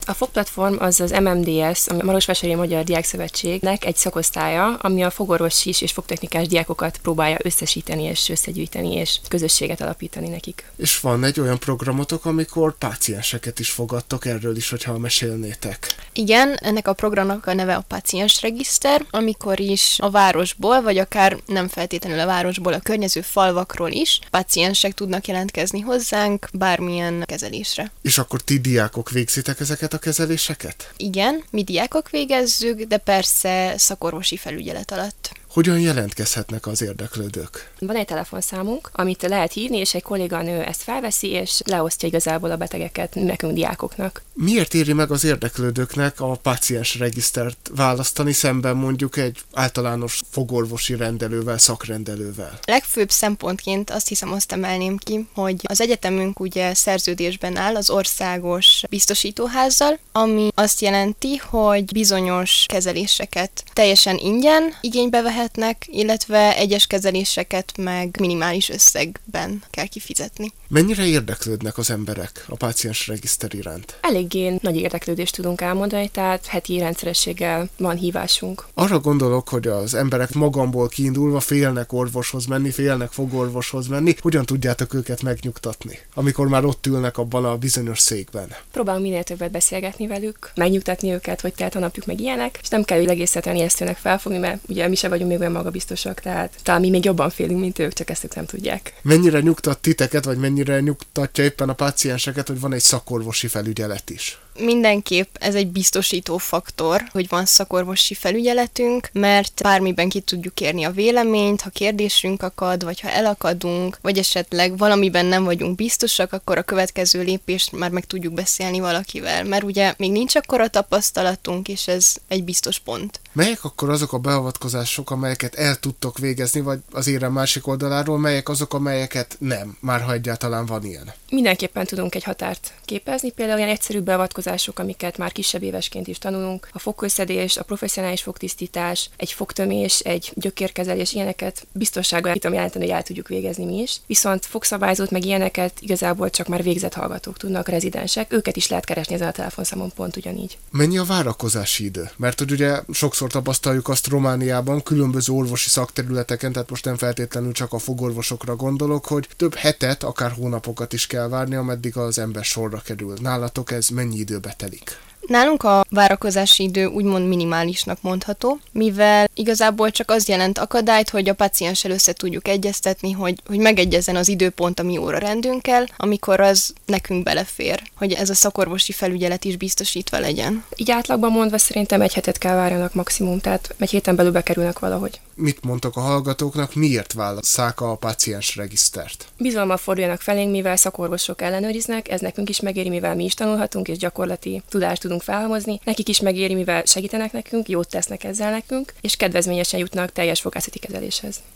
A fogplatform az MMDS, a Marosvásárhelyi Magyar Diákszövetségnek egy szakosztálya, ami a fogorvosi és fogtechnikás diákokat próbálja összesíteni és összegyűjteni és közösséget alapítani nekik. És van egy olyan programotok, amikor pácienseket is fogadtok, erről is, hogyha mesélnétek. Igen, ennek a programnak a neve a páciensregiszter, amikor is a városból, vagy akár nem feltétlenül a városból, a környező falvakról is páciensek tudnak jelentkezni hozzánk bármilyen kezelésre. És akkor ti diákok végzitek ezeket a kezeléseket? Igen, mi diákok végezzük, de persze szakorvosi felügyelet alatt. Hogyan jelentkezhetnek az érdeklődők? Van egy telefonszámunk, amit lehet hívni, és egy kolléganő ezt felveszi, és leosztja igazából a betegeket nekünk diákoknak. Miért éri meg az érdeklődőknek a páciensregisztert választani szemben mondjuk egy általános fogorvosi rendelővel, szakrendelővel? Legfőbb szempontként azt hiszem azt emelném ki, hogy az egyetemünk ugye szerződésben áll az országos biztosítóházzal, ami azt jelenti, hogy bizonyos kezeléseket teljesen ingyen igénybe vehetnek, illetve egyes kezeléseket meg minimális összegben kell kifizetni. Mennyire érdeklődnek az emberek a páciensregiszter iránt? Eléggé nagy érdeklődést tudunk elmondani, tehát heti rendszerességgel van hívásunk. Arra gondolok, hogy az emberek magamból kiindulva félnek orvoshoz menni, félnek fogorvoshoz menni. Hogyan tudjátok őket megnyugtatni, amikor már ott ülnek abban a bizonyos székben? Próbálunk minél többet beszélgetni velük, megnyugtatni őket, hogy telt a napjuk meg ilyenek, és nem kell hogy egészen ijesztőnek felfogni, mert ugye mi se vagyunk még olyan magabiztosak, tehát talán mi még jobban félünk, mint ők, csak ezt ők nem tudják. Mennyire nyugtat titeket, vagy mennyire nyugtatja éppen a pácienseket, hogy van egy szakorvosi felügyelet is? Mindenképp ez egy biztosító faktor, hogy van szakorvosi felügyeletünk, mert bármiben ki tudjuk kérni a véleményt, ha kérdésünk akad, vagy ha elakadunk, vagy esetleg valamiben nem vagyunk biztosak, akkor a következő lépést már meg tudjuk beszélni valakivel, mert ugye még nincs akkora tapasztalatunk, és ez egy biztos pont. Melyek akkor azok a beavatkozások, amelyeket el tudtok végezni, vagy az érem másik oldaláról, melyek azok, amelyeket nem, már ha egyáltalán van ilyen? Mindenképpen tudunk egy határt képezni, például olyan egyszerű beavatkozások, amiket már kisebb évesként is tanulunk, a fogkőszedés, a professzionális fogtisztítás, egy fogtömés, egy gyökérkezelés, ilyeneket biztonsággal tudom jelenteni, hogy el tudjuk végezni mi is. Viszont fogszabályzót meg ilyeneket igazából csak már végzett hallgatók tudnak, rezidensek, őket is lehet keresni ezen a telefonszámon pont ugyanígy. Mennyi a várakozási idő? Mert hogy ugye sokszor tapasztaljuk azt Romániában, különböző orvosi szakterületeken, tehát most nem feltétlenül csak a fogorvosokra gondolok, hogy több hetet, akár hónapokat is kell várni, ameddig az ember sorra kerül. Nálatok ez mennyi időbe telik? Nálunk a várakozási idő úgymond minimálisnak mondható, mivel igazából csak az jelent akadályt, hogy a pácienssel össze tudjuk egyeztetni, hogy megegyezzen az időpont a mi órarendünkkel, amikor az nekünk belefér, hogy ez a szakorvosi felügyelet is biztosítva legyen. Így átlagban mondva szerintem egy hetet kell várjanak maximum, tehát egy héten belül bekerülnek valahogy. Mit mondtok a hallgatóknak, miért válasszák a páciensregisztert? Bizalommal forduljanak felénk, mivel szakorvosok ellenőriznek, ez nekünk is megéri, mivel mi is tanulhatunk, és gyakorlati tudást tudunk felhalmozni. Nekik is megéri, mivel segítenek nekünk, jót tesznek ezzel nekünk, és kedvezményesen jutnak teljes fogászati kezeléshez.